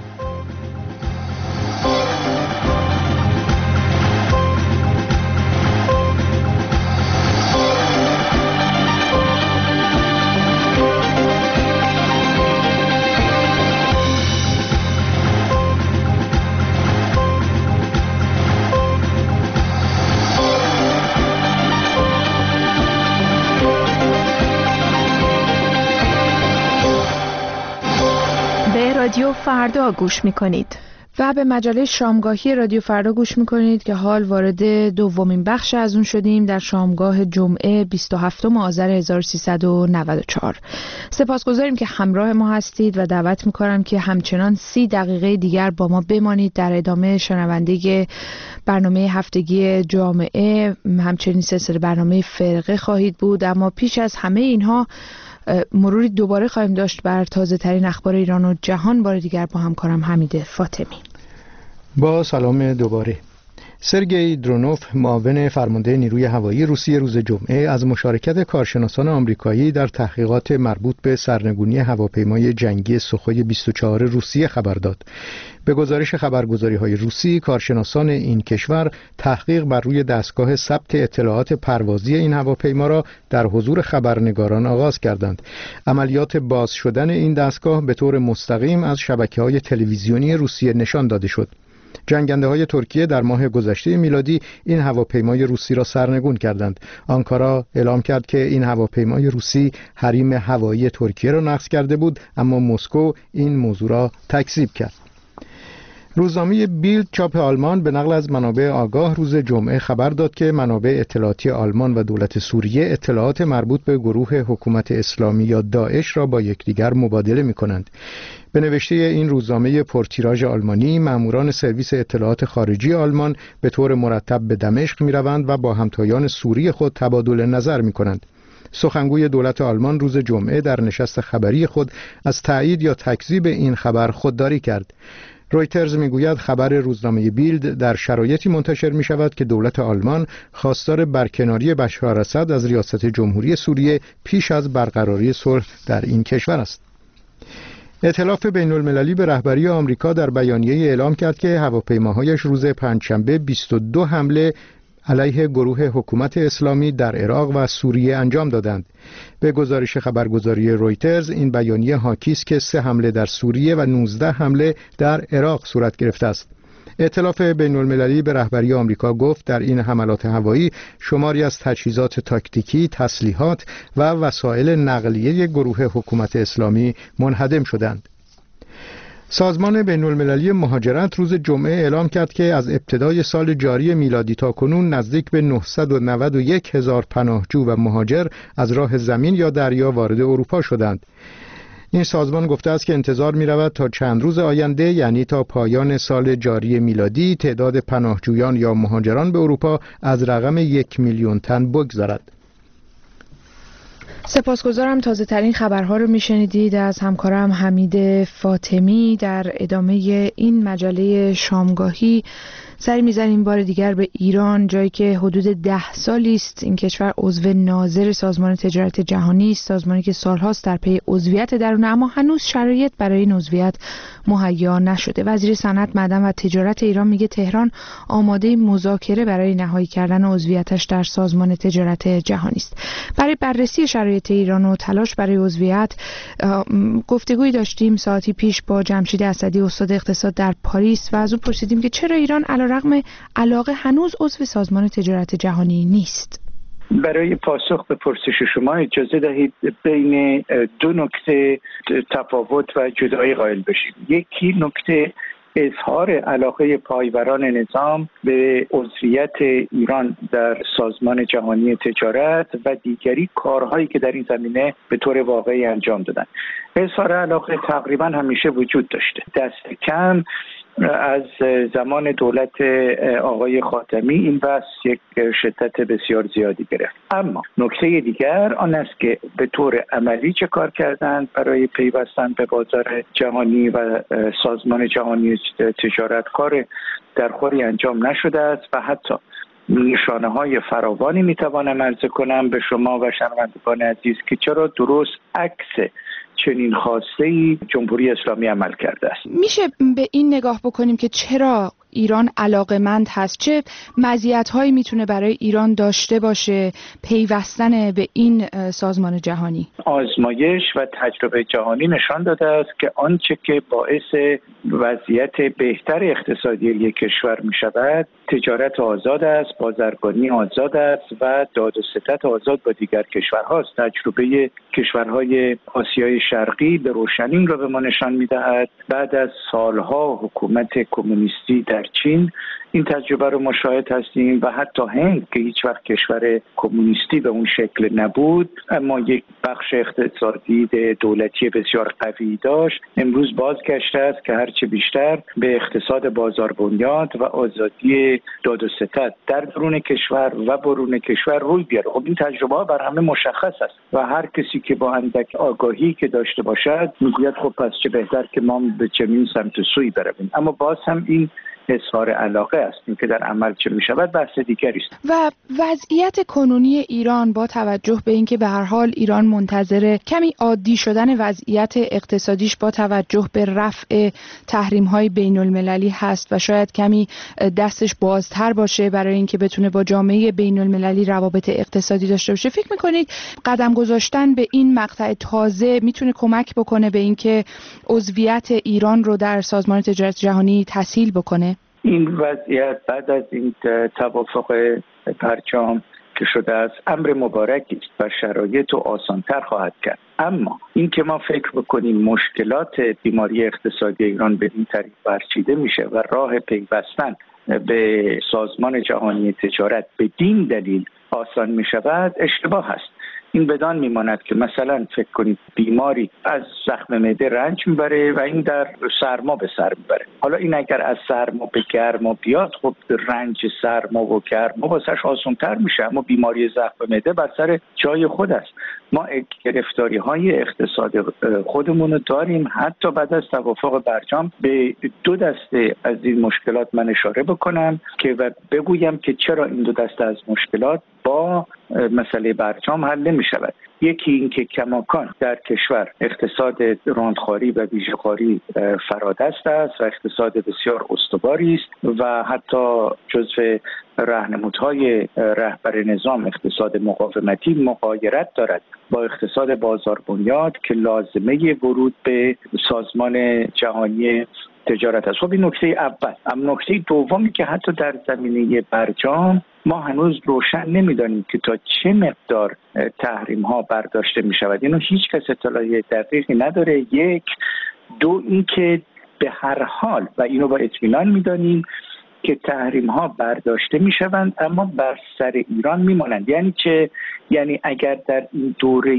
رادیو فردا گوش میکنید و به مجله شامگاهی رادیو فردا گوش میکنید که حال وارد دومین بخش از اون شدیم در شامگاه جمعه 27 آذر 1394. سپاسگزاریم که همراه ما هستید و دعوت میکنم که همچنان 30 دقیقه دیگر با ما بمانید در ادامه شنونده برنامه هفتگی جامعه. همچنین سلسله برنامه فرقه خواهید بود، اما پیش از همه اینها مروری دوباره خواهیم داشت بر تازه ترین اخبار ایران و جهان، بار دیگر با همکارم حمید فاطمی. با سلام دوباره. سرگئی درونوف معاون فرمانده نیروی هوایی روسیه روز جمعه از مشارکت کارشناسان آمریکایی در تحقیقات مربوط به سرنگونی هواپیمای جنگی سوخوی 24 روسیه خبر داد. به گزارش خبرگزاری‌های روسی، کارشناسان این کشور تحقیق بر روی دستگاه ثبت اطلاعات پروازی این هواپیما را در حضور خبرنگاران آغاز کردند. عملیات باز شدن این دستگاه به طور مستقیم از شبکه‌های تلویزیونی روسیه نشان داده شد. جنگنده‌های ترکیه در ماه گذشته میلادی این هواپیمای روسی را سرنگون کردند. آنکارا اعلام کرد که این هواپیمای روسی حریم هوایی ترکیه را نقض کرده بود، اما مسکو این موضوع را تکذیب کرد. روزنامه بیلد چاپ آلمان به نقل از منابع آگاه روز جمعه خبر داد که منابع اطلاعاتی آلمان و دولت سوریه اطلاعات مربوط به گروه حکومت اسلامی یا داعش را با یکدیگر مبادله می‌کنند. به نوشته این روزنامه پرتیراژ آلمانی، ماموران سرویس اطلاعات خارجی آلمان به طور مرتب به دمشق می‌روند و با همتایان سوری خود تبادل نظر می‌کنند. سخنگوی دولت آلمان روز جمعه در نشست خبری خود از تایید یا تکذیب این خبر خودداری کرد. رویترز میگوید خبر روزنامه بیلد در شرایطی منتشر می شود که دولت آلمان خواستار برکناری بشار اسد از ریاست جمهوری سوریه پیش از برقراری صلح در این کشور است. ائتلاف بین المللی به رهبری آمریکا در بیانیه اعلام کرد که هواپیماهایش روز پنجشنبه 22 حمله علیه گروه حکومت اسلامی در عراق و سوریه انجام دادند. به گزارش خبرگزاری رویترز این بیانیه حاکی است که 3 حمله در سوریه و 19 حمله در عراق صورت گرفته است. ائتلاف بین المللی به رهبری آمریکا گفت در این حملات هوایی شماری از تجهیزات تاکتیکی، تسلیحات و وسایل نقلیه گروه حکومت اسلامی منهدم شدند. سازمان بین المللی مهاجرت روز جمعه اعلام کرد که از ابتدای سال جاری میلادی تا کنون نزدیک به 991 هزار پناهجو و مهاجر از راه زمین یا دریا وارد اروپا شدند. این سازمان گفته است که انتظار می رود تا چند روز آینده، یعنی تا پایان سال جاری میلادی، تعداد پناهجویان یا مهاجران به اروپا از رقم 1 میلیون تن بگذرد. سپاسگزارم. تازه ترین خبرها رو میشنیدید از همکارم حمید فاطمی. در ادامه این مجله شامگاهی سری میزنیم بار دیگر به ایران، جایی که حدود 10 سالی است این کشور عضو ناظر سازمان تجارت جهانی است، سازمانی که سالهاست در پی عضویت درونه، اما هنوز شرایط برای این عضویت مهیا نشده. وزیر صنعت، معدن و تجارت ایران میگه تهران آماده مذاکره برای نهایی کردن عضویتش در سازمان تجارت جهانی است. برای بررسی شرایط ایران و تلاش برای عضویت گفتگویی داشتیم ساعتی پیش با جمشید اسدی، استاد اقتصاد در پاریس، و از او پرسیدیم که چرا ایران علیرغم علاقه هنوز عضو سازمان تجارت جهانی نیست. برای پاسخ به پرسش شما اجازه دهید بین دو نکته تفاوت و جدایی قائل بشیم. یکی نکته اظهار علاقه پایوران نظام به عضویت ایران در سازمان جهانی تجارت و دیگری کارهایی که در این زمینه به طور واقعی انجام دادن. اظهار علاقه تقریبا همیشه وجود داشته، دست کم از زمان دولت آقای خاتمی این بحث یک شدت بسیار زیادی گرفت. اما نکته دیگر آن است که به طور عملی چه کار کردند برای پیوستن به بازار جهانی و سازمان جهانی تجارت کار درخوری انجام نشده است و حتی نشانه های فراوانی میتوانم عرض کنم به شما و شنوندگان عزیز که چرا درست عکس چنین خواسته‌ای جمهوری اسلامی عمل کرده است. میشه به این نگاه بکنیم که چرا ایران علاقه‌مند هست، چه مزیت‌هایی میتونه برای ایران داشته باشه پیوستن به این سازمان جهانی؟ آزمایش و تجربه جهانی نشان داده است که آنچه که باعث وضعیت بهتر اقتصادی یک کشور میشود تجارت آزاد است، بازرگانی آزاد است و داد و ستد آزاد با دیگر کشورهاست. تجربه کشورهای آسیای شرقی به روشنی را به ما نشان میدهد. بعد از سالها حکومت کمونیستی در چین این تجربه رو مشاهد هستیم و حتی هند که هیچ وقت کشور کمونیستی به اون شکل نبود اما یک بخش اقتصادی دولتی بسیار قوی داشت، امروز بازگشته است که هرچه بیشتر به اقتصاد بازار بنیاد و آزادی داد و ستد در درون کشور و برون کشور روی بیاره. خب این تجربه ها بر همه مشخص است و هر کسی که با اندک آگاهی که داشته باشد میگوید خب پس چه بهتر که ما به چنین سمت سوی برویم. اما باز هم این اظهار علاقه است، این که در عمل چه می شود بحث دیگری است. و وضعیت کنونی ایران با توجه به اینکه به هر حال ایران منتظر کمی عادی شدن وضعیت اقتصادیش با توجه به رفع تحریم‌های بین‌المللی هست و شاید کمی دستش بازتر باشه برای اینکه بتونه با جامعه بین‌المللی روابط اقتصادی داشته باشه، فکر می‌کنید قدم گذاشتن به این مقطع تازه میتونه کمک بکنه به اینکه عضویت ایران رو در سازمان تجارت جهانی تسهیل بکنه؟ این وضعیت بعد از این توافق برجام که شده است امر مبارکی است و شرایط رو آسانتر خواهد کرد. اما این که ما فکر بکنیم مشکلات بیماری اقتصادی ایران به این طریق برچیده میشه و راه پیوستن به سازمان جهانی تجارت به دین دلیل آسان میشود اشتباه است. این بدان میماند که مثلا فکر کنید بیماری از زخم معده رنج میبره و این در سرما به سر میبره. حالا این اگر از سرما به گرما بیاد خب رنج سرما و گرما واسش آسان‌تر میشه، اما بیماری زخم معده بر سر جای خود است. ما گرفتاری های اقتصاد خودمون رو داریم. حتی بعد از توافق برجام به دو دسته از این مشکلات من اشاره بکنم که و بگویم که چرا این دو دسته از مشکلات با مسئله برجام حل نمی شود. یکی این که کماکان در کشور اقتصاد راندخواری و ویژه‌خواری فرادست است و اقتصاد بسیار استواری است و حتی جزو راهنمودهای رهبر نظام اقتصاد مقاومتی مغایرت دارد با اقتصاد بازار بنیاد که لازمه ورود به سازمان جهانی تجارت است. خب این نکته اول. اما نکته دومی که حتی در زمینه برجام ما هنوز روشن نمیدانیم که تا چه مقدار تحریم ها برداشته می شود. اینو هیچ کس اطلاعی دقیقی نداره. یک. دو اینکه به هر حال و اینو با اطمینان میدانیم که تحریم ها برداشته می شوند اما بر سر ایران می مانند. یعنی چه؟ یعنی اگر در این دوره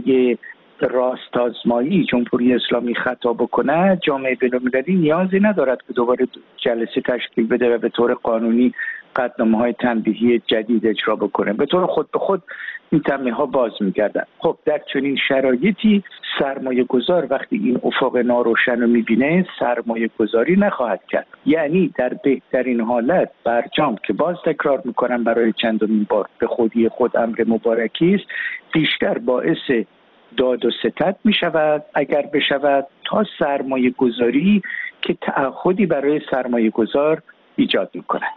راست آزمایی جمهوری اسلامی خطا بکنه جامعه بین‌المللی نیازی ندارد که دوباره جلسه تشکیل بده و به طور قانونی قطعنامه‌های تنبیهی جدید اجرا بکنه. به طور خود به خود این تنبیه‌ها باز می‌گردن. خب در چنین شرایطی سرمایه گذار وقتی این افق ناروشن رو می‌بینه سرمایه گذاری نخواهد کرد. یعنی در بهترین حالت برجام که باز تکرار می‌کنم برای چندمین بار به خودی خود امر مبارکی است، بیشتر باعث داد و ستد می شود اگر بشود تا سرمایه گذاری که تعهدی برای سرمایه گذار ایجاد می کند.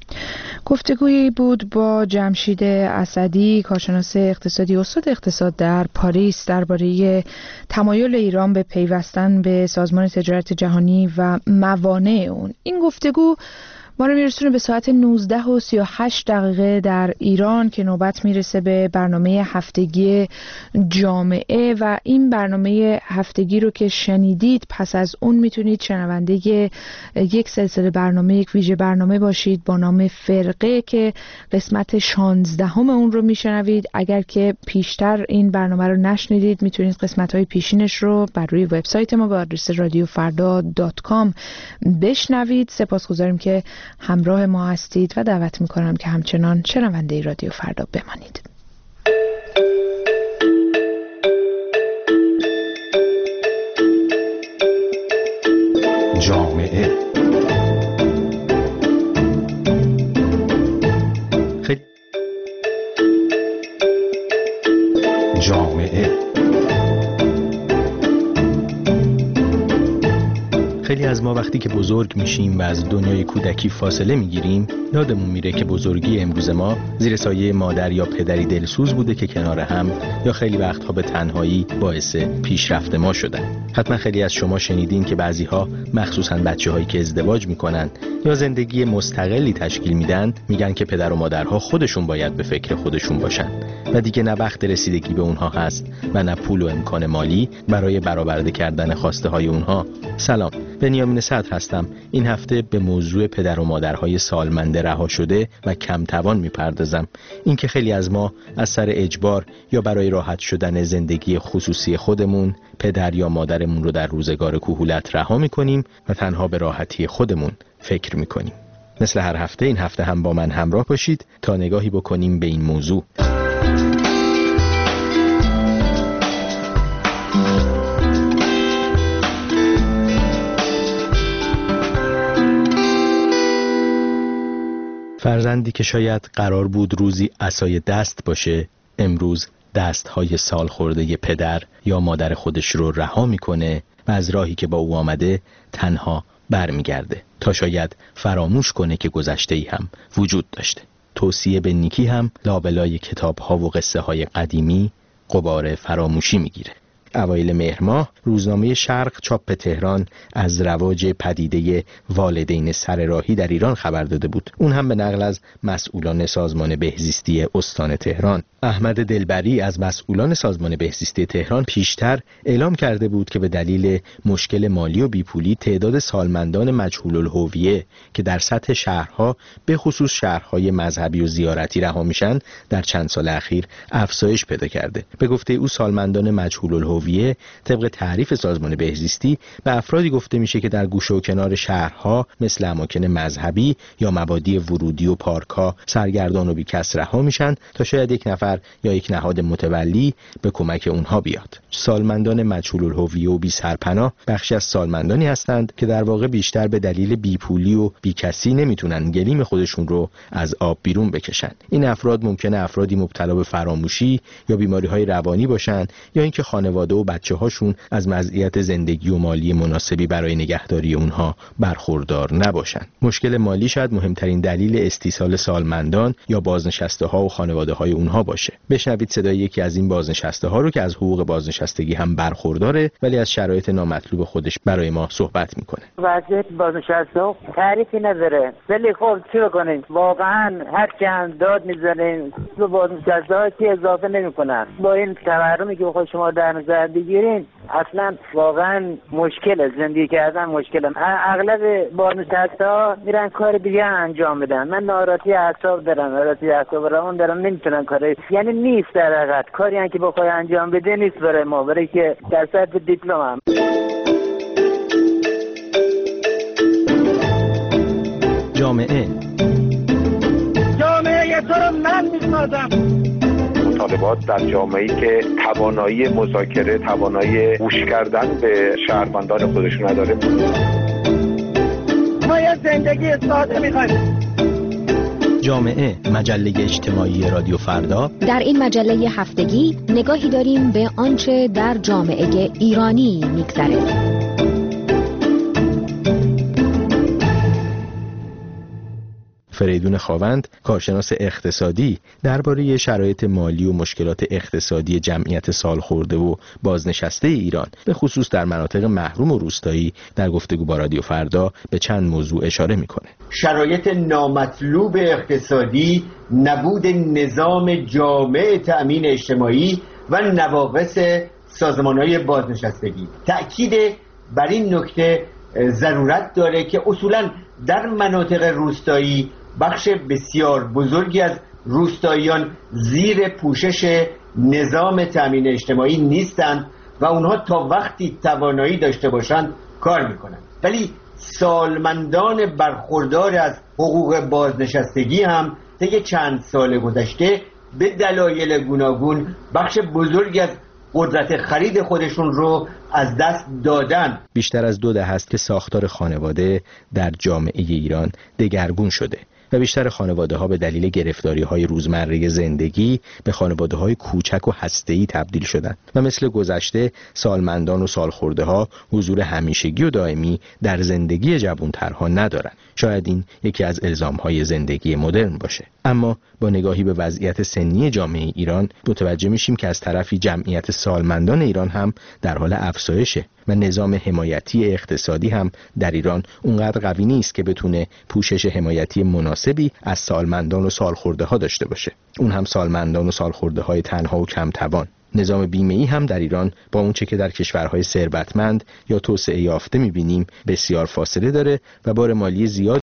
گفتگویی بود با جمشید اسدی، کارشناس اقتصادی، استاد اقتصاد در پاریس درباره تمایل ایران به پیوستن به سازمان تجارت جهانی و موانع اون. این گفتگو ما رو میرسونه به ساعت 19:38 در ایران که نوبت میرسه به برنامه هفتگی جامعه و این برنامه هفتگی رو که شنیدید پس از اون میتونید شنونده یک سلسله برنامه، یک ویژه برنامه باشید با نام فرقه که قسمت 16 اون رو میشنوید. اگر که پیشتر این برنامه رو نشنیدید میتونید قسمت‌های پیشینش رو بر روی وبسایت ما با آدرس radiofarda.com بشنوید. سپاسگزاریم که همراه ما هستید و دعوت میکنم که همچنان شنونده رادیو فردا بمانید. جامعه خیلی از ما وقتی که بزرگ میشیم و از دنیای کودکی فاصله میگیریم یادمون میره که بزرگی امروز ما زیر سایه مادر یا پدری دلسوز بوده که کنار هم یا خیلی وقتها به تنهایی باعث پیشرفت ما شدن. حتما خیلی از شما شنیدین که بعضیها مخصوصاً بچه‌هایی که ازدواج میکنن یا زندگی مستقلی تشکیل میدن میگن که پدر و مادرها خودشون باید به فکر خودشون باشن و دیگه نه وقت رسیدگی به اونها هست و نه پول و امکان مالی برای برآورده کردن خواسته های اونها. سلام، بنیامین صدر هستم. این هفته به موضوع پدر و مادرهای سالمند رها شده و کم توان میپردازم. اینکه خیلی از ما از سر اجبار یا برای راحت شدن زندگی خصوصی خودمون پدر یا مادرمون رو در روزگار کهولت رها میکنیم و تنها به راحتی خودمون فکر میکنیم. مثل هر هفته این هفته هم با من همراه باشید تا نگاهی بکنیم به این موضوع. فرزندی که شاید قرار بود روزی عصای دست باشه امروز دستهای سال خورده پدر یا مادر خودش رو رها میکنه و از راهی که با او آمده تنها برمیگرده تا شاید فراموش کنه که گذشته‌ای هم وجود داشته. توصیه به نیکی هم لابلای کتاب‌ها و قصه‌های قدیمی غبار فراموشی میگیره. اوایل مهر ماه روزنامه شرق چاپ تهران از رواج پدیده والدین سرراهی در ایران خبر داده بود. اون هم به نقل از مسئولان سازمان بهزیستی استان تهران. احمد دلبری از مسئولان سازمان بهزیستی تهران پیشتر اعلام کرده بود که به دلیل مشکل مالی و بیپولی تعداد سالمندان مجهول الهویه که در سطح شهرها به خصوص شهرهای مذهبی و زیارتی رها میشن در چند سال اخیر افزایش پیدا کرده. به گفته او سالمندان مجهول الهویه طبق تعریف سازمان بهزیستی به افرادی گفته میشه که در گوشه و کنار شهرها مثل اماکن مذهبی یا مبادی ورودی و پارک‌ها سرگردان و بی‌کس رها میشن تا شاید یک نفر یا یک نهاد متولی به کمک اونها بیاد. سالمندان مجهول الهویه و بی سرپناه بخشی از سالمندانی هستند که در واقع بیشتر به دلیل بیپولی و بیکسی نمیتونن گلیم خودشون رو از آب بیرون بکشن. این افراد ممکنه افرادی مبتلا به فراموشی یا بیماری‌های روانی باشن یا اینکه خانواده و بچه‌هاشون از وضعیت زندگی و مالی مناسبی برای نگهداری اونها برخوردار نباشن. مشکل مالی شاید مهمترین دلیل استیصال سالمندان یا بازنشسته‌ها و خانواده‌های اونها باشه. بشنوید صدای یکی از این بازنشسته‌ها رو که از حقوق بازنشستگی هم برخورداره ولی از شرایط نامطلوب خودش برای ما صحبت میکنه. وضعیت بازنشسته تعریفی نداره ولی خب چی بکنیم؟ واقعا هر چند داد میزنیم تو بازنشسته‌ها چی اضافه نمیکنن. با این تورمی که بخواد شما در نظر بگیرین اصلا واقعا مشکل زندگی کردن مشکل. اغلب بازنشسته‌ها میرن کار دیگه انجام بدن. من ناراحتی اعصاب دارم، ناراحتی اعصاب روان دارم، نمیتونن کار یعنی نیست در حقیقت کاری هم که بخوای انجام بده نیست برای ما، برای که در سطح دیپلم هم. جامعه تو رو من میسازم. مطالبات در جامعه‌ای که توانایی مذاکره، توانایی گوش کردن به شهروندان خودشون نداره. ما یه زندگی ساده میخوایم. جامعه، مجله اجتماعی رادیو فردا. در این مجله هفتگی نگاهی داریم به آنچه در جامعه ایرانی میگذره. فریدون خاوند، کارشناس اقتصادی، درباره شرایط مالی و مشکلات اقتصادی جمعیت سالخورده و بازنشسته ایران به خصوص در مناطق محروم و روستایی در گفتگو با رادیو فردا به چند موضوع اشاره میکنه. شرایط نامطلوب اقتصادی، نبود نظام جامع تأمین اجتماعی و نواقص سازمان‌های بازنشستگی. تأکید بر این نکته ضرورت داره که اصولاً در مناطق روستایی بخش بسیار بزرگی از روستاییان زیر پوشش نظام تأمین اجتماعی نیستند و اونها تا وقتی توانایی داشته باشند کار میکنند، ولی سالمندان برخوردار از حقوق بازنشستگی هم طی چند سال گذشته به دلایل گوناگون بخش بزرگی از قدرت خرید خودشون رو از دست دادن. بیشتر از 2 دهه است که ساختار خانواده در جامعه ایران دگرگون شده و بیشتر خانواده‌ها به دلیل گرفتاری‌های روزمره زندگی به خانواده‌های کوچک و هسته‌ای تبدیل شدند و مثل گذشته سالمندان و سالخورده‌ها حضور همیشگی و دائمی در زندگی جوان‌ترها ندارند. شاید این یکی از الزام‌های زندگی مدرن باشه. اما با نگاهی به وضعیت سنی جامعه ایران متوجه میشیم که از طرفی جمعیت سالمندان ایران هم در حال افزایشه و نظام حمایتی اقتصادی هم در ایران اونقدر قوی نیست که بتونه پوشش حمایتی مناسبی از سالمندان و سالخورده‌ها داشته باشه. اون هم سالمندان و سالخورده‌های تنها و کم توان. نظام بیمه‌ای هم در ایران با اونچه که در کشورهای ثروتمند یا توسعه یافته می‌بینیم بسیار فاصله داره و بار مالی زیاد